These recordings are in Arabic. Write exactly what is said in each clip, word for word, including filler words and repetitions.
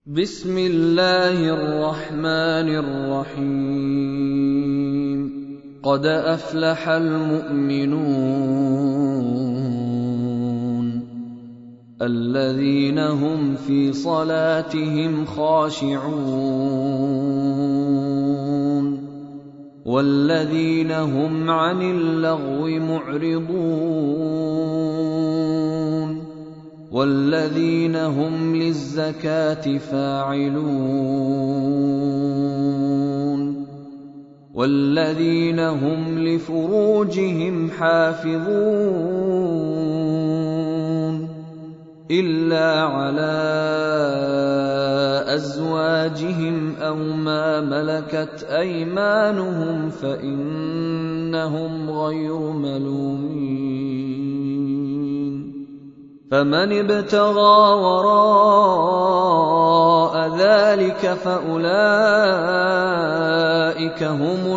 بسم الله الرحمن الرحيم قد أفلح المؤمنون الذين هم في صلاتهم خاشعون والذين هم عن اللغو معرضون والذين هم للزكاة فاعلون والذين هم لفروجهم حافظون إلا على أزواجهم أو ما ملكت أيمانهم فإنهم غير ملومين فمن ابتغى وراء ذلك فأولئك هم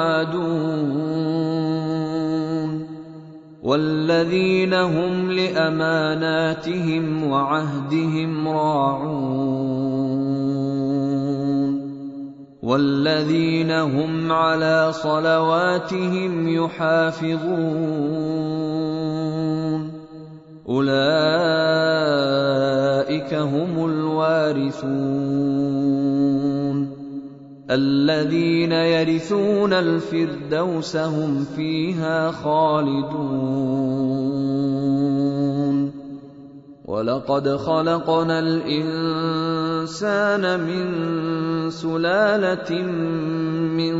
العادون والذين هم لأماناتهم وعهدهم راعون والذين هم على صلواتهم يحافظون أولئك هم الوارثون الذين يرثون الفردوس هم فيها خالدون ولقد خلقنا الإنسان من سلالة من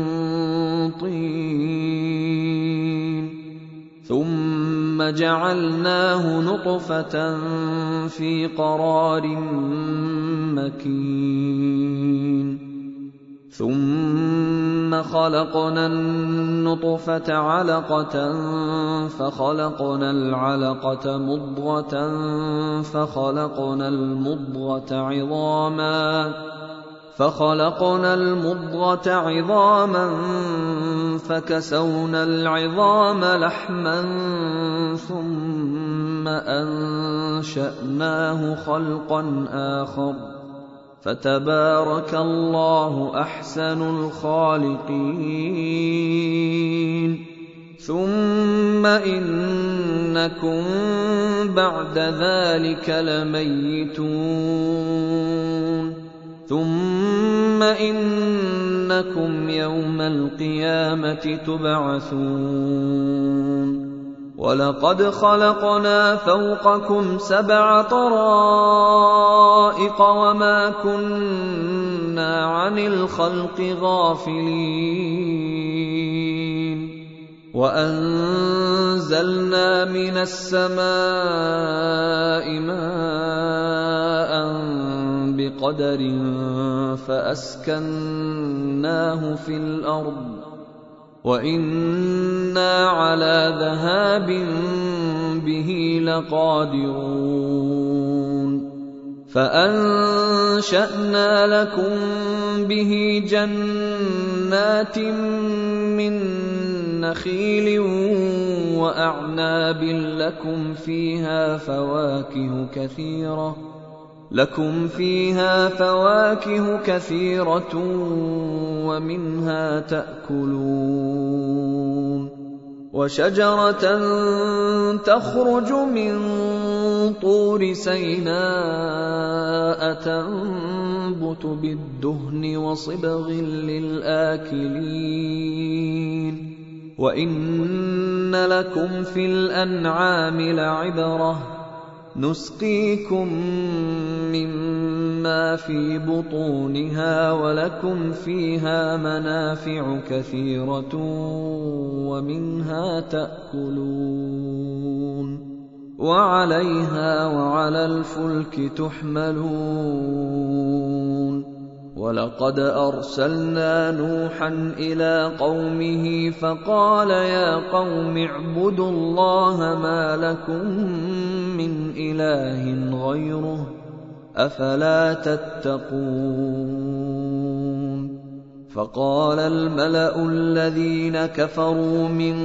طين ثم جعلناه نطفة في قرار مكين ثم خلقنا النطفة علقة فخلقنا العلقة مضغة فخلقنا المضغة عظاما فخلقنا المضغة عظاما فكسونا العظام لحما ثم أنشأناه خلقا آخر فتبارك الله أحسن الخالقين ثم إنكم بعد ذلك لميتون ثم إنكم يوم القيامة تبعثون ولقد خلقنا فوقكم سبع طرائق وما كنا عن الخلق غافلين وأنزلنا من السماء ماء بقدر فأسكناه في الأرض وإنا على ذهاب به لقادرون فأنشأنا لكم به جنات من نخيل وأعناب لكم فيها فواكه كثيرة لكم فيها فواكه كثيرة ومنها تأكلون وشجرة تخرج من طور سيناء تنبت بالدهن وصبغ للآكلين وإن لكم في الأنعام لعبرة نسقيكم مما في بطونها ولكم فيها منافع كثيرة ومنها تأكلون وعليها وعلى الفلك تحملون ولقد أرسلنا نوحا إلى قومه فقال يا قوم اعبدوا الله ما لكم من إله غيره أفلا تتقون فقال الملأ الذين كفروا من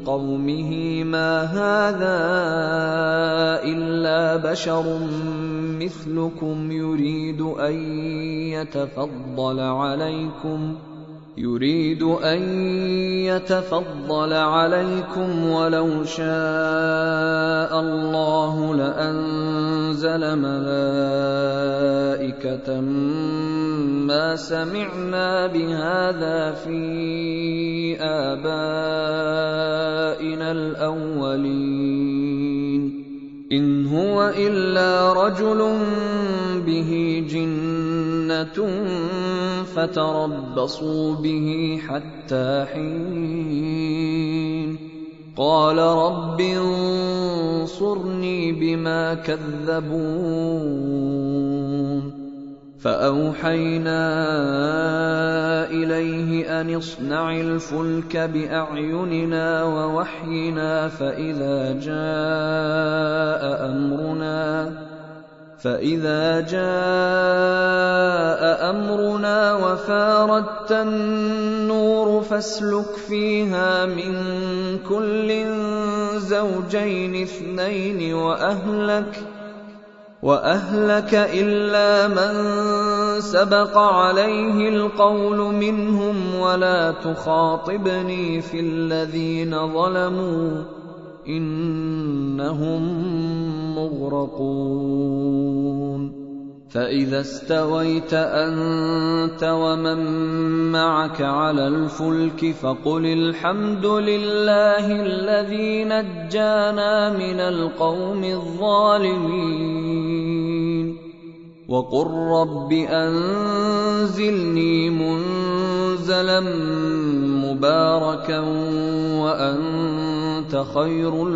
قومه ما هذا إلا بشر مثلكم يريد أن يتفضل عليكم يريد أن يتفضل عليكم ولو شاء الله لأنزل ملائكة ما سمعنا بهذا في آبائنا الأولين إن هو إلا رجل به جنة فتربصوا به حتى حين قال رب انصرني بما كذبون فأوحينا إليه أن اصنع الفلك بأعيننا ووحينا فإذا جاء أمرنا فإذا جاء أمرنا وفاردت النور فاسلك فيها من كل زوجين اثنين وأهلك وأهلك إلا من سبق عليه القول منهم ولا تخاطبني في الذين ظلموا إنهم مغرقون فإذا استويت أنت ومن معك على الفلك فقل الحمد لله الذي نجانا من القوم الظالمين وقل رب أنزلني منزلا مباركا وأنت خير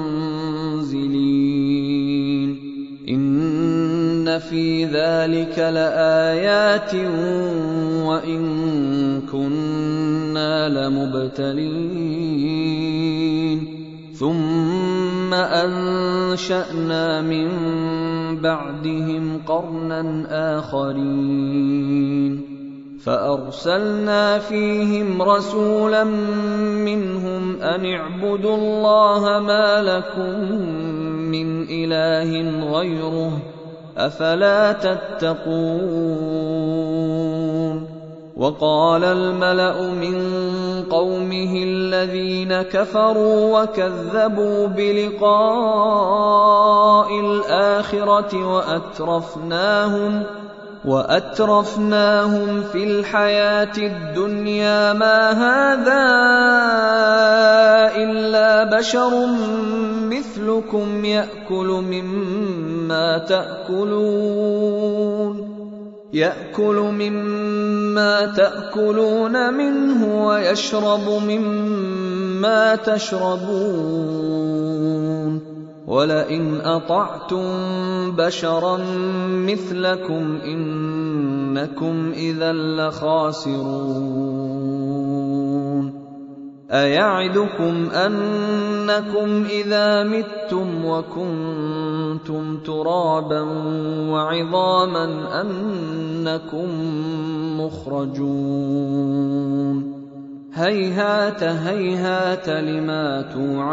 المنزلين إن في ذلك لآيات وإن كنا لمبتلين ثم أنشأنا من بعدهم قرنا آخرين فأرسلنا فيهم رسولا منهم أن اعبدوا الله ما لكم من إله غيره أفلا تتقون وقال الملأ من قومه الذين كفروا وكذبوا بلقاء الآخرة وأترفناهم وأترفناهم في الحياة الدنيا ما هذا إلا بشر مثلكم يأكل مما تأكلون يأكل مما تأكلون منه ويشرب مما تشربون ولئن أطعتم بشرا مثلكم إنكم إذا لخاسرون أيعدكم أنكم إذا متم وكنتم ترابا وعظاما أنكم مخرجون هيهات هيهات لما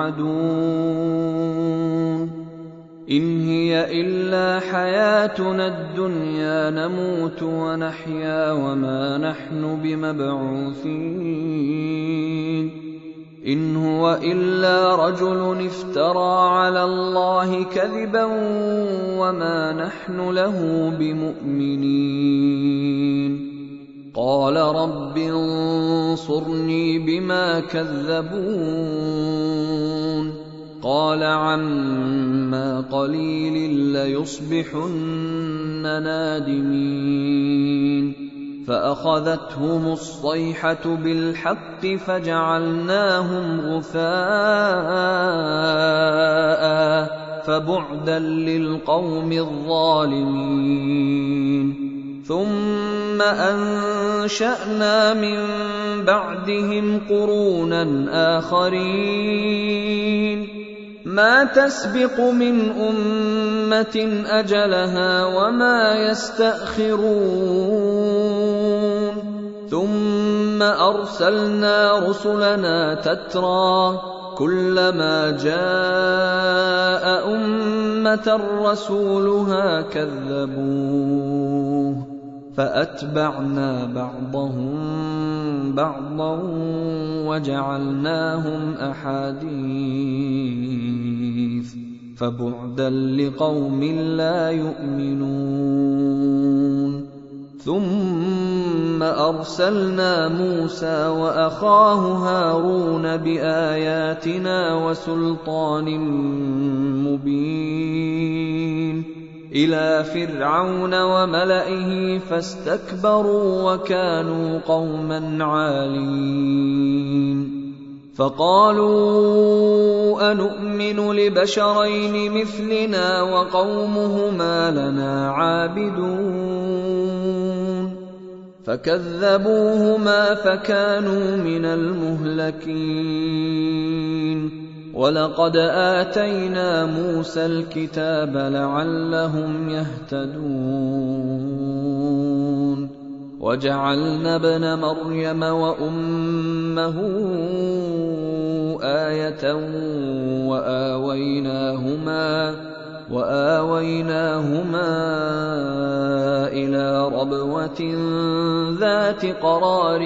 توعدون إن هي إلا حياتنا الدنيا نموت ونحيا وما نحن بمبعوثين إن هو إلا رجل افترى على الله كذبا وما نحن له بمؤمنين قال رب انصرني بما كذبون قال عما قليل ليصبحن نادمين فأخذتهم الصيحة بالحق فجعلناهم غثاء فبعدا للقوم الظالمين ثم أنشأنا من بعدهم قرونا آخرين ما تسبق من أمة أجلها وما يستأخرون ثم أرسلنا رسلنا تترى كلما جاء أمة رسولها كذبوه فأتبعنا بعضهم بعضا وجعلناهم أحاديث فبعدا لقوم لا يؤمنون. ثم أرسلنا موسى وأخاه هارون بآياتنا وسلطان مبين إلى فرعون وملئه فاستكبروا وكانوا قوما عالين. فقالوا أنؤمن لبشرين مثلنا وقومهما لنا عابدون فكذبوهما فكانوا من المهلكين. ولقد آتينا موسى الكتاب لعلهم يهتدون وجعلنا ابن مريم وأمه آية وآويناهما وآويناهما إلى ربوة ذات قرار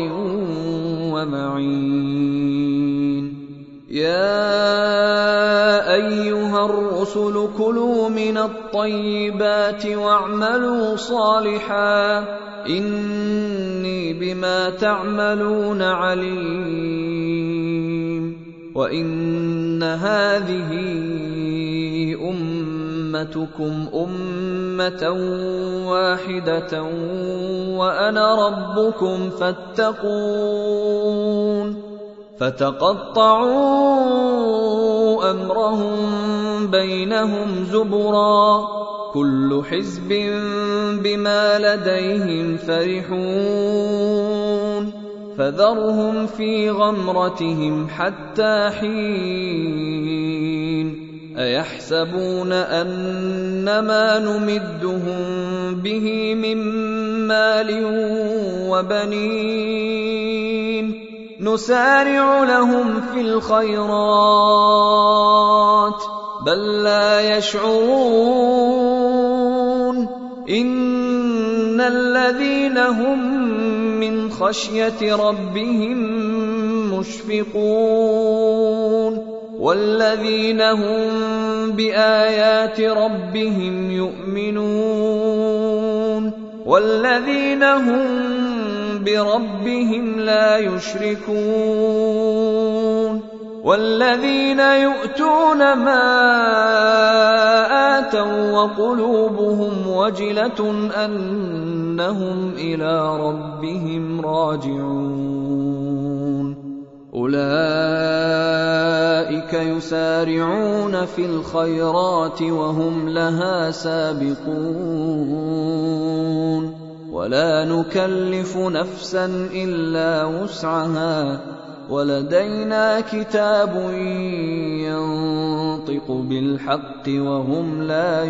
ومعين. يا أيها الرسل كلوا من الطيبات واعملوا صالحا إني بما تعملون عليم. وإن هذه أمتكم أمة واحدة وأنا ربكم فاتقون. فتقطعوا أمرهم بينهم زبرا كل حزب بما لديهم فرحون. فذرهم في غمرتهم حتى حين. أيحسبون أنما نمدهم به من مال وبنين نسارع لهم في الخيرات بل لا يشعرون. إن الذين هم من خشية ربهم مشفقون والذين هم بآيات ربهم يؤمنون والذين هم بربهم لا يشركون والذين يؤتون ما آتوا وقلوبهم وجلة أنهم إلى ربهم راجعون. أولئك يسارعون في الخيرات وهم لها سابقون ولا نكلف نفسا إلا وسعها ولدينا كتاب ينطق بالحق وهم لا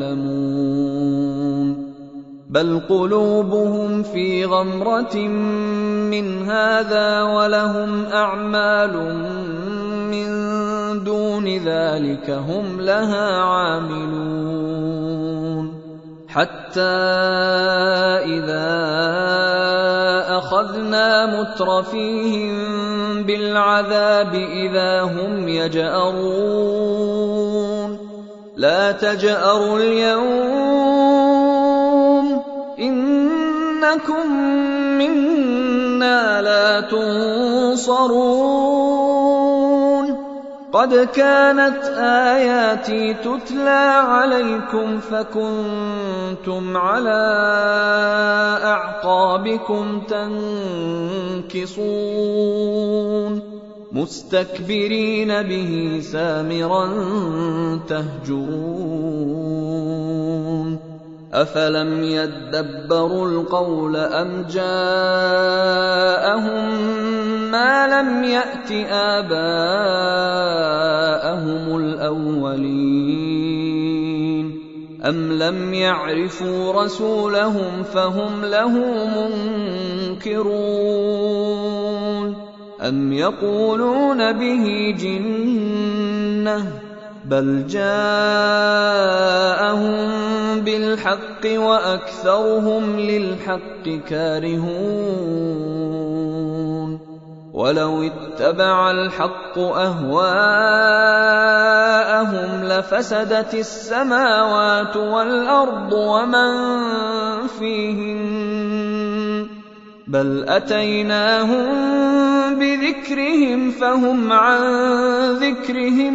يظلمون. بل قلوبهم في غمرة من هذا ولهم أعمال من دون ذلك هم لها عاملون. حتى إذا أخذنا مترفيهم بالعذاب إذا هم يجأرون. لا تجأروا اليوم إنكم منا لا تنصرون. قد كانت آياتي تتلى عليكم فكنتم على أعقابكم تنكصون مستكبرين به سامرا تهجرون. أفلم يدبروا القول أم جاءهم ما لم يأت آباءهم الأولين أم لم يعرفوا رسولهم فهم له منكرون. أَمْ يَقُولُونَ بِهِ جِنَّةٌ بَلْ جَاءَهُم بِالْحَقِّ وَأَكْثَرُهُمْ لِلْحَقِّ كَارِهُونَ وَلَوِ اتَّبَعَ الْحَقُّ أَهْوَاءَهُمْ لَفَسَدَتِ السَّمَاوَاتُ وَالْأَرْضُ وَمَن فِيهِنَّ بَلْ أَتَيْنَاهُم بِذِكْرِهِمْ فَهُمْ عَن ذِكْرِهِم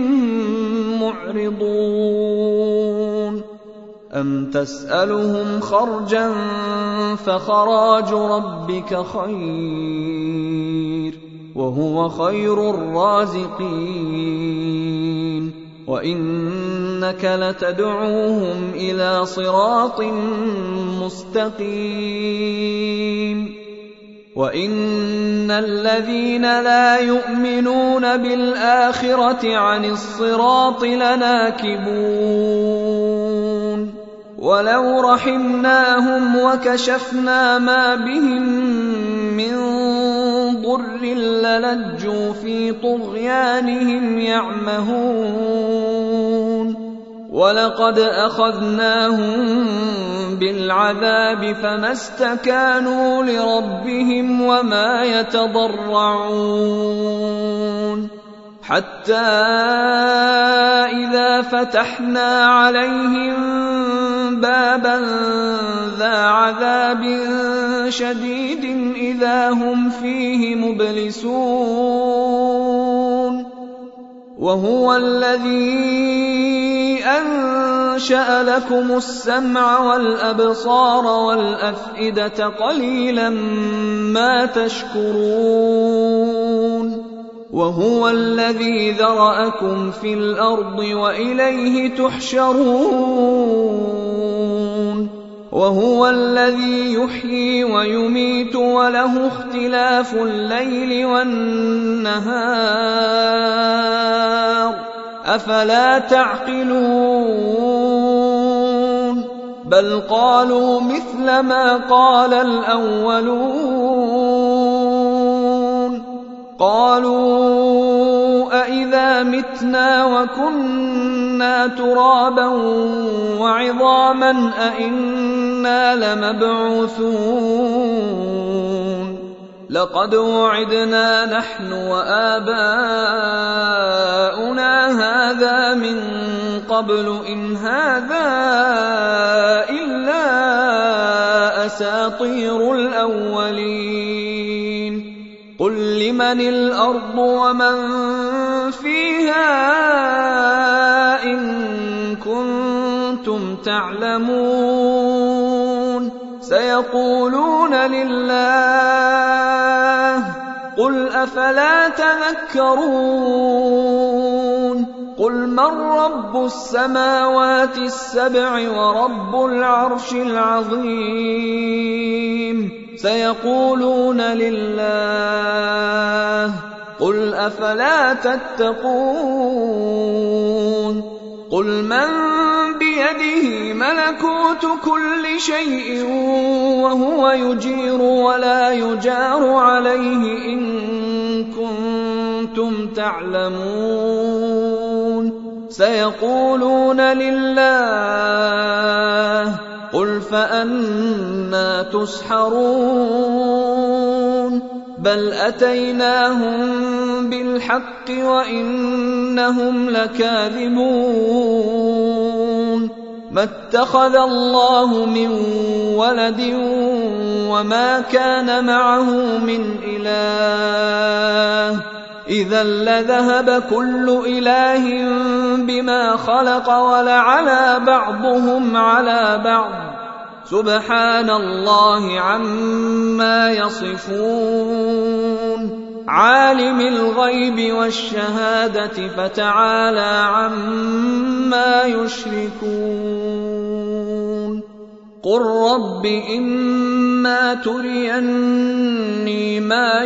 مُّعْرِضُونَ أَمْ تَسْأَلُهُمْ خَرْجًا فَخَرَاجُ رَبِّكَ خَيْرٌ وَهُوَ خَيْرُ الرَّازِقِينَ وَإِنَّكَ لَتَدْعُوهُمْ إِلَىٰ صِرَاطٍ مُّسْتَقِيمٍ وَإِنَّ الَّذِينَ لَا يُؤْمِنُونَ بِالْآخِرَةِ عَنِ الصِّرَاطِ لَنَاكِبُونَ وَلَوْ رَحِمْنَاهُمْ وَكَشَفْنَا مَا بِهِم مِّن ضُرٍّ لَّلَجُّوا فِي طُغْيَانِهِمْ يَعْمَهُونَ وَلَقَدْ أَخَذْنَاهُم بِالْعَذَابِ فَمَا اسْتَكَانُوا لِرَبِّهِمْ وَمَا يَتَضَرَّعُونَ حَتَّى إِذَا فَتَحْنَا عَلَيْهِم بَابًا ذَا عَذَابٍ شَدِيدٍ إِذَا هُمْ فِيهِ مُبْلِسُونَ وَهُوَ الَّذِي أَنشَأَ لَكُمُ السَّمْعَ وَالْأَبْصَارَ وَالْأَفْئِدَةَ قَلِيلًا مَا تَشْكُرُونَ وَهُوَ الَّذِي ذَرَأَكُمْ فِي الْأَرْضِ وَإِلَيْهِ تُحْشَرُونَ وَهُوَ الَّذِي يُحْيِي وَيُمِيتُ وَلَهُ اخْتِلَافُ اللَّيْلِ وَالنَّهَارِ أَفَلَا تَعْقِلُونَ بَلْ قَالُوا مِثْلَ مَا قَالَ الْأَوَّلُونَ قَالُوا أَإِذَا مِتْنَا وَكُنَّا تُرَابًا وَعِظَامًا أَإِنَّا لَمَبْعُوثُونَ لَقَدْ وُعِدْنَا نَحْنُ وَآبَاؤُنَا هَذَا مِن قَبْلُ إِنْ هَذَا إِلَّا أَسَاطِيرُ الْأَوَّلِينَ قُل لِّمَنِ الْأَرْضُ وَمَن فِيهَا إِن كُنتُمْ تَعْلَمُونَ سَيَقُولُونَ لِلَّهِ قُلْ أَفَلَا تَذَكَّرُونَ قُلْ مَن رَّبُّ السَّمَاوَاتِ السَّبْعِ وَرَبُّ الْعَرْشِ الْعَظِيمِ سَيَقُولُونَ لِلَّهِ قُلْ أَفَلَا تَتَّقُونَ قُلْ مَن بِيَدِهِ مَلَكُوتُ كُلِّ شَيْءٍ وَهُوَ يُجِيرُ وَلَا يُجَارُ عَلَيْهِ إِن كُنتُمْ تَعْلَمُونَ سَيَقُولُونَ لِلَّهِ قُلْ فَأَنَّىٰ تُسْحَرُونَ بَلْ أَتَيْنَاهُم بِالْحَقِّ وَإِنَّهُمْ لَكَاذِبُونَ مَا اتَّخَذَ اللَّهُ مِن وَلَدٍ وَمَا كَانَ مَعَهُ مِنْ إِلَٰهٍ إِذًا لَّذَهَبَ كُلُّ إِلَٰهٍ بِمَا خَلَقَ وَلَعَلَا بَعْضُهُمْ عَلَىٰ بَعْضٍ سُبْحَانَ اللَّهِ عَمَّا يَصِفُونَ عَالِمِ الْغَيْبِ وَالشَّهَادَةِ فَتَعَالَىٰ عَمَّا يُشْرِكُونَ قُل رَّبِّ إِمَّا تُرِيَنِّي مَا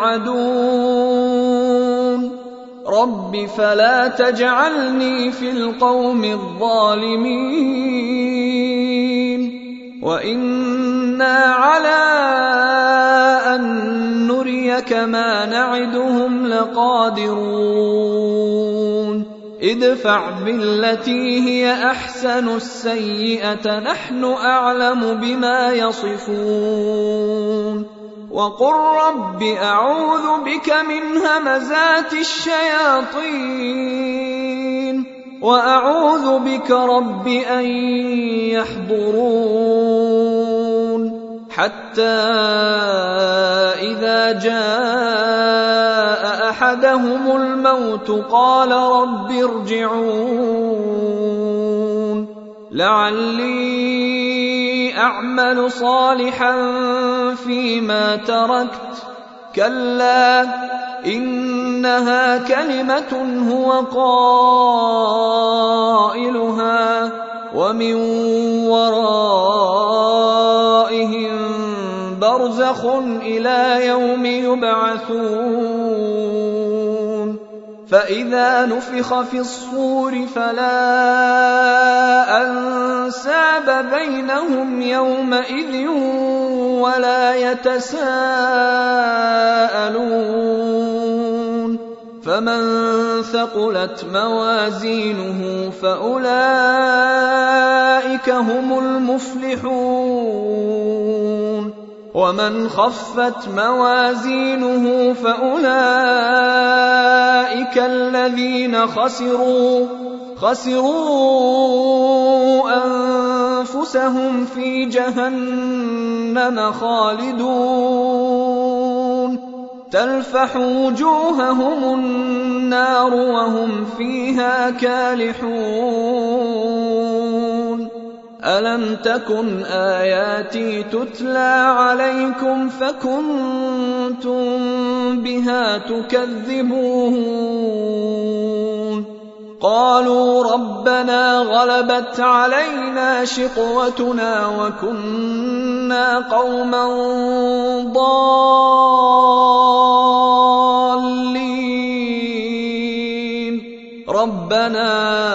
يُوعَدُونَ رَبِّ فَلَا تَجْعَلْنِي فِي الْقَوْمِ الظَّالِمِينَ وَإِنَّا عَلَىٰ أَن نُّرِيَكَ إنك ما نعدهم لقادرون ادفع بالتي هي أحسن السيئة نحن أعلم بما يصفون وقل رب أعوذ بك من همزات الشياطين وأعوذ بك رب أن يحضرون حتى إذا جاء أحدهم الموت قال رب ارجعون لعلي أعمل صالحا فيما تركت كلا إنها كلمة هو قائلها ومن ورائهم برزخ إلى يوم يبعثون فإذا نفخ في الصور فلا أنساب بينهم يومئذ ولا يتساءلون فمن ثقلت موازينه فأولئك هم المفلحون ومن خفت موازينه فأولئك الذين خسروا خسروا أنفسهم في جهنم خالدون تلفح وجوههم النار وهم فيها كالحون ألم تكن آياتي تتلى عليكم فكنتم بها تكذبون قالوا ربنا غلبت علينا شقوتنا وكنا قوما ضالين ربنا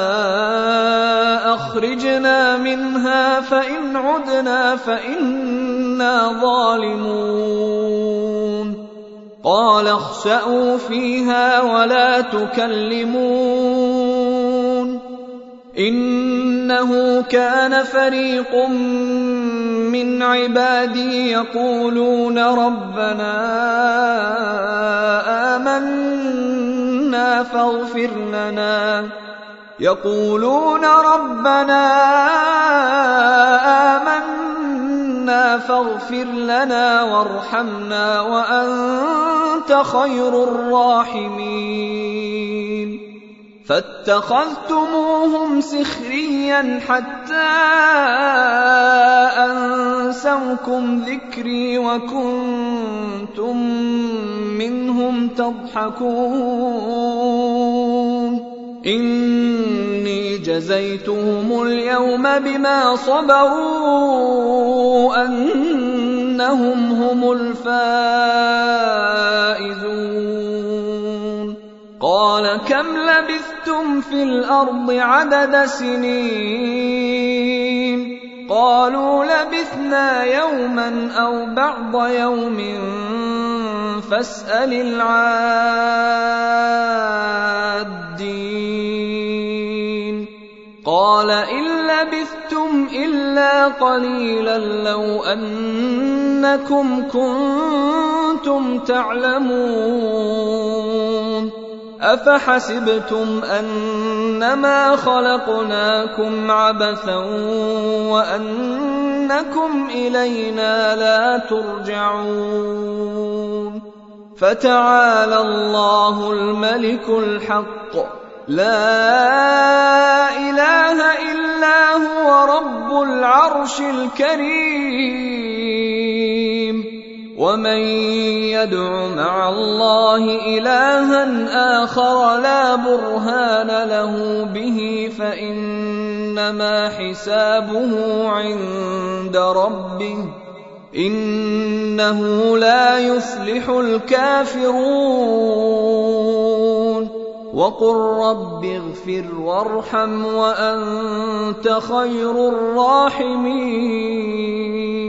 أخرجنا منها فإن عدنا فإنا ظالمون قال اخسئوا فيها ولا تكلمون إنه كان فريق من عبادي يقولون ربنا آمنا فاغفر لنا يقولون ربنا آمنا فاغفر لنا وارحمنا وأنت خير الراحمين فاتخذتموهم سخريا حتى أنسوكم ذكري وكنتم منهم تضحكون إني جزيتهم اليوم بما صبروا أنهم هم الفائزون قال كم لبثتم في الأرض عدد سنين قالوا لبثنا يوما أو بعض يوم فاسأل العادين قال إن لبثتم إلا قليلا لو أنكم كنتم تعلمون أفحسبتم أنما خلقناكم عبثا وأنكم إلينا لا ترجعون فتعالى الله الملك الحق لا إله إلا هو رب العرش الكريم ومن يدع مع الله إلها آخر لا برهان له به فإنما حسابه عند ربه إنه لا يفلح الكافرون وقل رب اغفر وارحم وأنت خير الراحمين